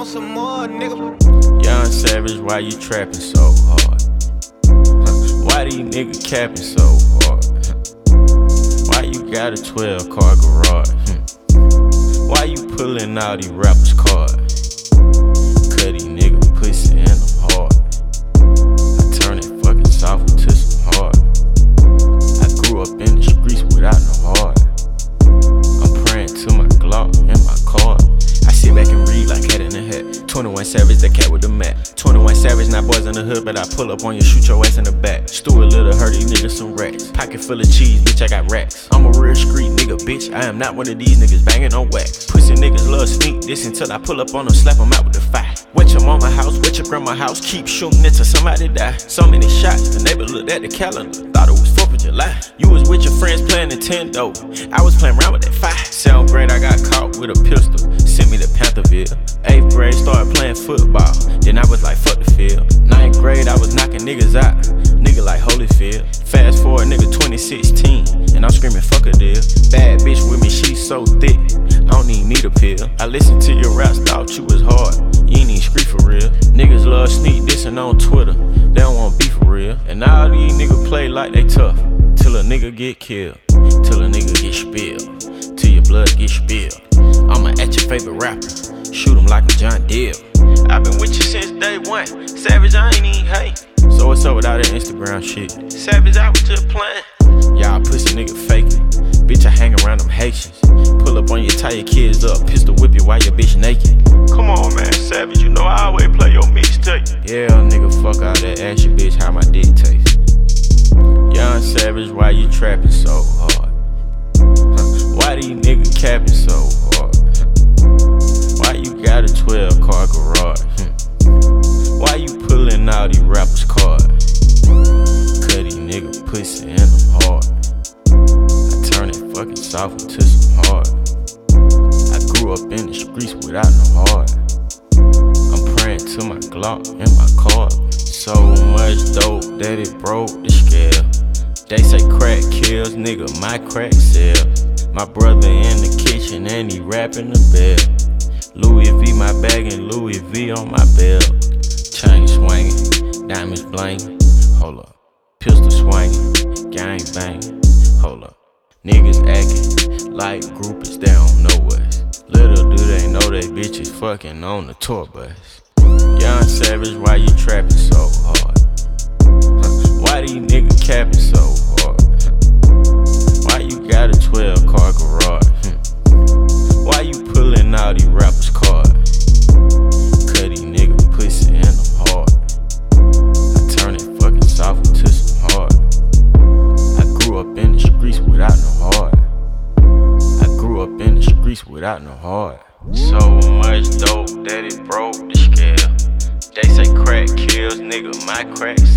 want some more, nigga. Young Savage, why you trapping so hard? Why these niggas capping so hard? Why you got a 12-car garage? Why you pulling all these rappers' cards? Cut these niggas pussy and I'm hard. I turn it fucking soft into some hard. I grew up in the streets without no heart. I'm praying to my Glock and my car. I sit back and read like Hat in the Hat. 21 Savage, the cat with the mat. 21 Savage, not boys in the hood, but I pull up on you, shoot your ass in the back. Stuart Little, hurt these niggas some racks. Pocket full of cheese, bitch, I got racks. I'm a real street nigga, bitch, I am not one of these niggas banging on wax. Pussy niggas love sneak this until I pull up on them, slap them out with the fire. Wet your mama house, wet your grandma house, keep shooting until somebody die. So many shots, the neighbor looked at the calendar, thought it was 4th of July. You was with your friends playing Nintendo, I was playing around with that fire. 7th grade, I got caught with a pistol, sent me to Pantherville. 8th grade, started playing football, then I was like, fuck the field. 9th grade, I was knocking niggas out, nigga like Holyfield. Fast forward, nigga 2016, and I'm screaming, fuck a deal. Bad bitch with me, she so thick, I don't even need a pill. I listened to your raps, thought you was hard, you ain't even scream for real. Niggas love sneak dissing on Twitter, they don't want beef for real. And all these niggas play like they tough, till a nigga get killed, till a nigga get spilled, till your blood get spilled. I'ma at your favorite rapper, shoot him like I'm John Deere. I've been with you since day one, Savage, I ain't even hate. So what's up with all that Instagram shit? Savage, I was just playing. Y'all pussy nigga faking, bitch, I hang around them Haitians. Pull up on you, tie your kids up, pistol whip you while your bitch naked. Come on, man, Savage, you know I always play your mixtape. Yeah, nigga, fuck all that, ask your bitch how my dick taste. Young Savage, why you trapping so hard? Why these niggas capping so hard? Why you got a 12-car garage? Why you pulling all these rappers' cards? Cut these niggas pussy and I'm hard. I turn it fucking soft into some hard. I grew up in the streets without no heart. I'm praying to my Glock and my car. So much dope that it broke the scale. They say crack kills, nigga, my crack sells. My brother in the kitchen and he rapping the bell. Louis V my bag and Louis V on my belt. Chain swinging, diamonds blinging, hold up. Pistol swinging, gang banging, hold up. Niggas acting like groupies, they don't know us. Little do they know they bitches fucking on the tour bus. Young Savage, why you trapping so hard? Why these niggas capping so hard? Why you got a 12-car garage? Why you pulling all these rappers' cards? Cut these niggas pussy and I'm hard. I turn it fucking soft into some hard. I grew up in the streets without no heart. I grew up in the streets without no heart. So much dope that it broke the scale. They say crack kills, nigga, my crack